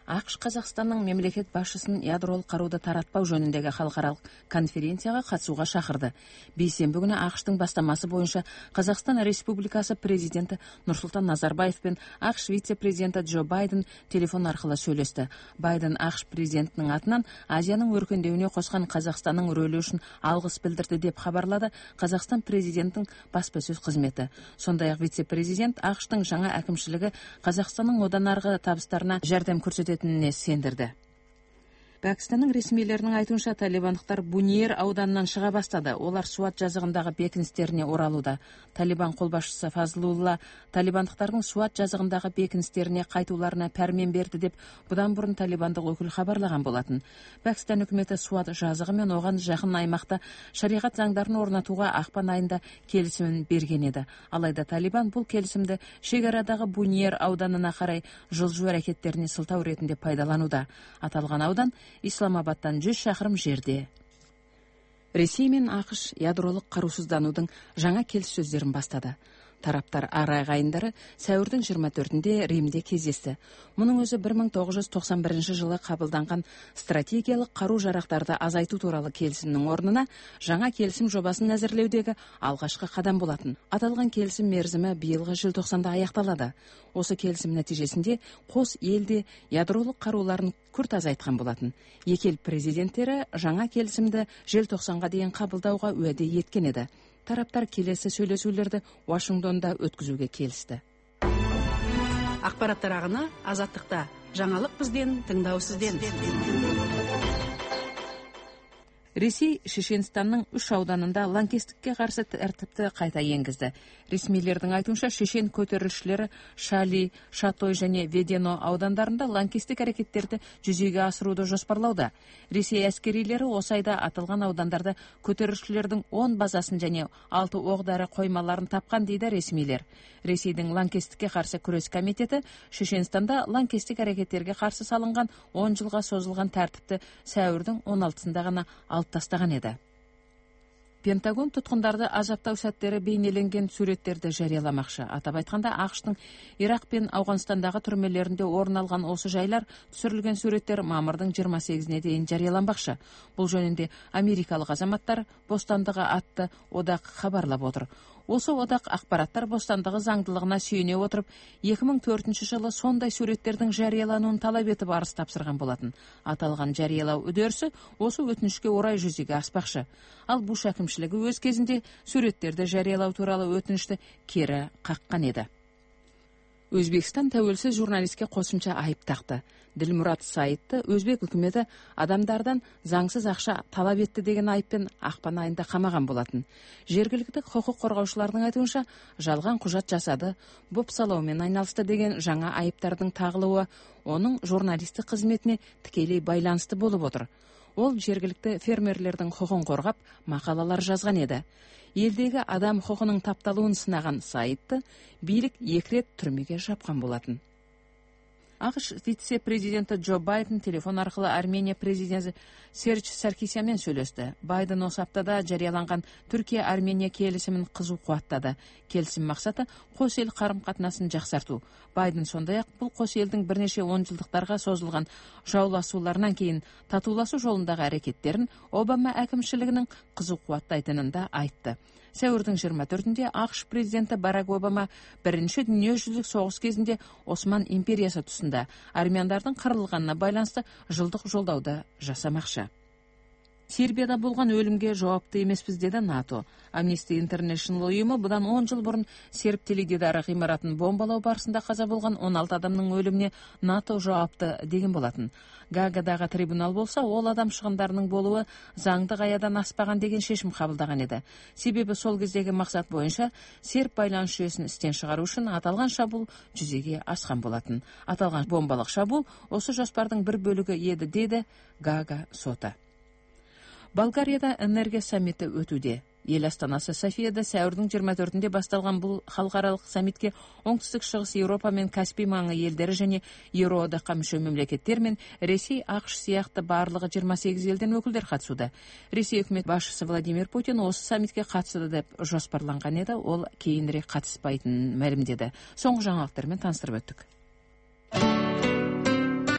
АКШ Қазақстанның мемлекет басшысын ядролық қаруды таратпау жөніндегі халықаралық конференцияға қатысуға шақырды. Бейсенбі күні АКШ-тың бастамасы бойынша Қазақстан Республикасы президенті Нұрсұлтан Назарбаев пен АКШ вице-президенті Джо Байден телефон арқылы сөйлесті. Байден АКШ президентінің атынан Азияның өркендеуіне қосқан Қазақстанның рөлі үшін алғыс білдірді деп хабарлады Қазақстан президентінің баспасөз қызметі. Сондай-ақ вице-президент АКШ-тың жаңа әкімшілігі Қазақстанның одан арғы табыстарына жәрдем көрсететініне сендірді. Пәкістанның ресмилерінің айтуынша талибандықтар Буньер ауданынан шыға бастады. Олар Суат жазығындағы бекіністеріне оралуда. Талибан қолбасшысы Фазлулла талибандықтардың Суат жазығындағы бекіністеріне қайтуларына пәрмен берді деп бұдан бұрын талибандық өкіл хабарлаған болатын. Пәкістан үкіметі Суат жазығы мен оған жақын аймақта шариғат заңдарын орнатуға ақпан айында келісімін берген еді. Алайда талибан бұл келісімді шекарадағы Буньер ауданына қарай жылжу әрекеттеріне сылтау ретінде пайдалануда. Аталған аудан Исламабадтан 100 шақырым жерде. Ресей мен АКШ ядролық қарусызданудың жаңа келіссөздерін бастады. Тараптар ағайындары сәуірдің 24-інде Римде кездесті. Мұның өзі 1991 жылы қабылданған стратегиялық қару-жарақтарды азайту туралы келісімнің орнына жаңа келісім жобасын әзірлеудегі алғашқы қадам болатын. Аталған келісім мерзімі биылғы желтоқсанда аяқталады. Осы келісім нәтижесінде қос елде ядролық қаруларын күрт азайтқан болатын. Екі ел президенттері жаңа келісімді желтоқсанға дейін қабылдауға уәде еткен еді. Тараптар келесі сөйлесулерді Вашингтонда өткізуге келісті. Ақпараттар ағыны азаттықта. Жаңалық бізден, тыңдау сізден. Ресей Шешенстанның 3 ауданында лаңкестікке қарсы тәртіпті қайта енгізді. Ресмилердің айтуынша шешен көтерілісшілері Шали, Шатой және Ведено аудандарында лаңкестік әрекеттерді жүзеге асыруды жоспарлауда. Ресей әскерилері осы айда аталған аудандарда көтерілісшілердің 10 базасын және 6 оқ-дәрі қоймаларын тапқан дейді ресмилер. Ресейдің лаңкестікке қарсы күрес комитеті Шешенстанда лаңкестік әрекеттерге қарсы салынған 10 жылға созылған тәртіпті сәуірдің 16-сында ғана тастаған еді. Пентагон тұтқындарды азаптау сәттері бейнеленген суреттерді жарияламақшы. Атап айтқанда, АКШ-тың Ирақ пен Ауғанстандағы түрмелерінде орын алған осы жайлар түсірілген суреттер мамырдың 28-не дейін жарияланбақшы. Бұл жөнінде америкалық азаматтар бостандығы атты одақ хабарлап отыр. Осы одақ ақпараттар бостандығы заңдылығына сүйене отырып, 2004 жылы сондай суреттердің жариялануын талап етіп арыз тапсырған болатын. Аталған жариялау үдерісі осы өтінішке орай жүзеге аспақшы. Ал Буш әкімшілігі өз кезінде суреттерді жариялау туралы өтінішті кері қаққан еді. Өзбекстан тәуелсіз журналистке қосымша айып тақты. Ділмұрат Саидты өзбек үкіметі адамдардан заңсыз ақша талап етті деген айыппен ақпан айында қамаған болатын. Жергілікті құқық қорғаушылардың айтуынша, жалған құжат жасады, бопсалаумен айналысты деген жаңа айыптардың тағылуы оның журналистік қызметіне тікелей байланысты болып отыр. Ол жергілікті фермерлердің құқығын қорғап мақалалар жазған еді. Елдегі адам құқығының тапталуын сынаған Саидты билік 2 рет түрмеге жапқан болатын. АКШ вице-президенті Джо Байден телефон арқылы Армения президенті Серж Саркисянмен сөйлесті. Байден осы аптада жарияланған Түркия-Армения келісімін қызу қуаттады. Келісім мақсаты қос ел қарым-қатынасын жақсарту. Байден сондай-ақ бұл қос елдің бірнеше 10 жылдықтарға созылған жауласуларынан кейін татуласу жолындағы әрекеттерін Обама әкімшілігінің қызу қуаттайтынын да айтты. Сәуірдің 24-інде АКШ президенті Барак Обама бірінші дүниежүзілік соғыс кезінде Осман империясы тұсында армяндардың қырылғанына байланысты жылдық жолдауды жасамақшы. Сербияда болған өлімге жауапты емеспіз деді НАТО. Amnesty International ұйымы бұдан 10 жыл бұрын серб теледидары ғимаратын бомбалау барысында қаза болған 16 адамның өліміне НАТО жауапты деген болатын. Гаагадағы трибунал болса, ол адам шығындарының болуы заңды аядан аспаған деген шешім қабылдаған еді. Себебі сол кездегі мақсат бойынша серб байланыс жүйесін істен шығару үшін аталған шабуыл жүзеге асқан болатын. Аталған бомбалық шабуыл осы жоспардың бір бөлігі еді деді Гаага соты. Болгарияда энергия саммиті өтуде. Ел астанасы Софияда сәуірдің 24-інде басталған бұл халықаралық саммитке оңтүстік шығыс Еуропа мен Каспий маңы елдері және Еуроодаққа мүше мемлекеттер мен Ресей, АКШ сияқты барлығы 28 елден өкілдер қатысуда. Ресей үкімет басшысы Владимир Путин осы саммитке қатысады деп жоспарланған еді, ол кейінірек қатыспайтынын мәлімдеді. Соңғы жаңалықтармен таныстырып өттік.